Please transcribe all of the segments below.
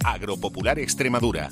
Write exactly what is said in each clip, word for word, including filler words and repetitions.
Agropopular Extremadura.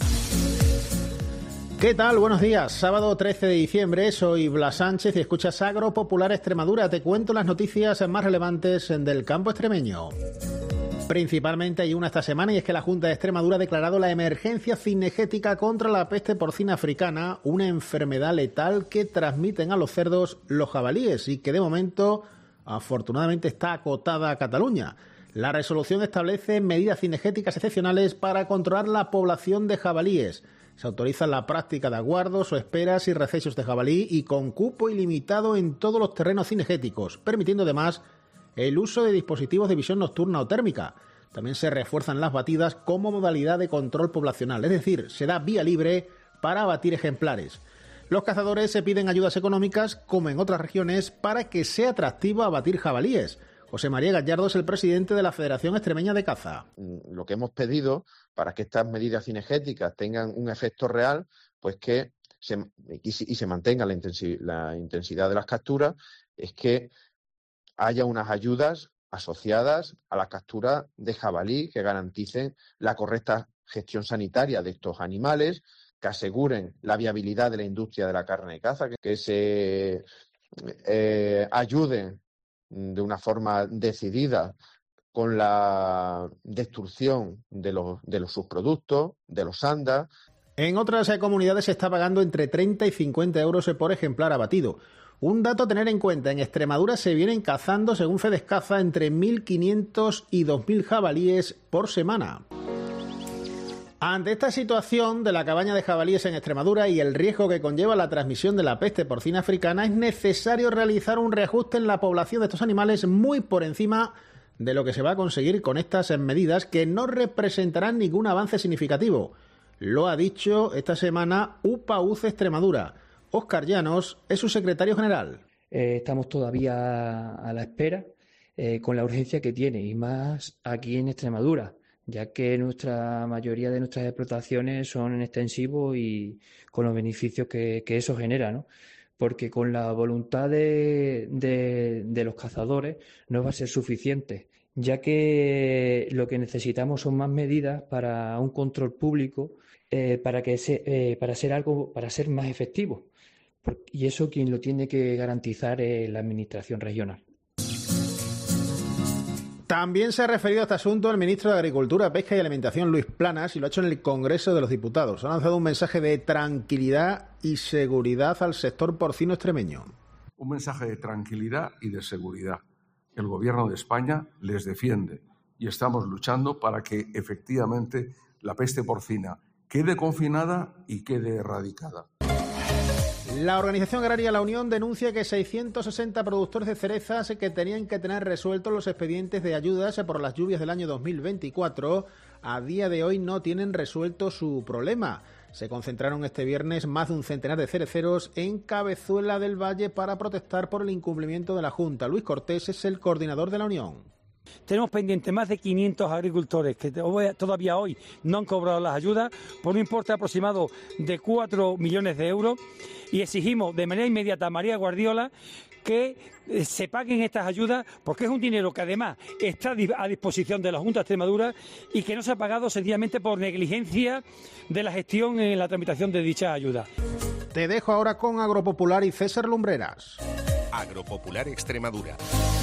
¿Qué tal? Buenos días. Sábado trece de diciembre, soy Blas Sánchez y escuchas Agropopular Extremadura. Te cuento las noticias más relevantes del campo extremeño. Principalmente hay una esta semana y es que la Junta de Extremadura ha declarado la emergencia cinegética contra la peste porcina africana, una enfermedad letal que transmiten a los cerdos los jabalíes y que de momento, afortunadamente, está acotada a Cataluña. La resolución establece medidas cinegéticas excepcionales para controlar la población de jabalíes. Se autoriza la práctica de aguardos o esperas y recechos de jabalí y con cupo ilimitado en todos los terrenos cinegéticos, permitiendo además el uso de dispositivos de visión nocturna o térmica. También se refuerzan las batidas como modalidad de control poblacional, es decir, se da vía libre para abatir ejemplares. Los cazadores se piden ayudas económicas, como en otras regiones, para que sea atractivo abatir jabalíes. José María Gallardo es el presidente de la Federación Extremeña de Caza. Lo que hemos pedido para que estas medidas cinegéticas tengan un efecto real, pues que se, y, y se mantenga la, intensi, la intensidad de las capturas, es que haya unas ayudas asociadas a la captura de jabalí que garanticen la correcta gestión sanitaria de estos animales, que aseguren la viabilidad de la industria de la carne de caza, que, que se eh, ayuden de una forma decidida con la destrucción de los, de los subproductos, de los andas. En otras comunidades se está pagando entre treinta y cincuenta euros por ejemplar abatido. Un dato a tener en cuenta, en Extremadura se vienen cazando, según Fedescaza, entre mil quinientos y dos mil jabalíes por semana. Ante esta situación de la cabaña de jabalíes en Extremadura y el riesgo que conlleva la transmisión de la peste porcina africana, es necesario realizar un reajuste en la población de estos animales muy por encima de lo que se va a conseguir con estas medidas, que no representarán ningún avance significativo. Lo ha dicho esta semana UPAUCE Extremadura. Óscar Llanos es su secretario general. Eh, estamos todavía a la espera eh, con la urgencia que tiene, y más aquí en Extremadura, ya que nuestra mayoría de nuestras explotaciones son en extensivo y con los beneficios que, que eso genera, ¿no? Porque con la voluntad de, de, de los cazadores no va a ser suficiente, ya que lo que necesitamos son más medidas para un control público, eh, para que se, eh, para ser algo, para ser más efectivo. Y eso quien lo tiene que garantizar es la administración regional. También se ha referido a este asunto el ministro de Agricultura, Pesca y Alimentación, Luis Planas, y lo ha hecho en el Congreso de los Diputados. Ha lanzado un mensaje de tranquilidad y seguridad al sector porcino extremeño. Un mensaje de tranquilidad y de seguridad. El Gobierno de España les defiende y estamos luchando para que efectivamente la peste porcina quede confinada y quede erradicada. La organización agraria La Unión denuncia que seiscientos sesenta productores de cerezas que tenían que tener resueltos los expedientes de ayudas por las lluvias del año dos mil veinticuatro a día de hoy no tienen resuelto su problema. Se concentraron este viernes más de un centenar de cereceros en Cabezuela del Valle para protestar por el incumplimiento de la Junta. Luis Cortés es el coordinador de La Unión. Tenemos pendientes más de quinientos agricultores que todavía hoy no han cobrado las ayudas por un importe aproximado de cuatro millones de euros, y exigimos de manera inmediata a María Guardiola que se paguen estas ayudas, porque es un dinero que además está a disposición de la Junta de Extremadura y que no se ha pagado sencillamente por negligencia de la gestión en la tramitación de dichas ayudas. Te dejo ahora con Agropopular y César Lumbreras. Agropopular Extremadura.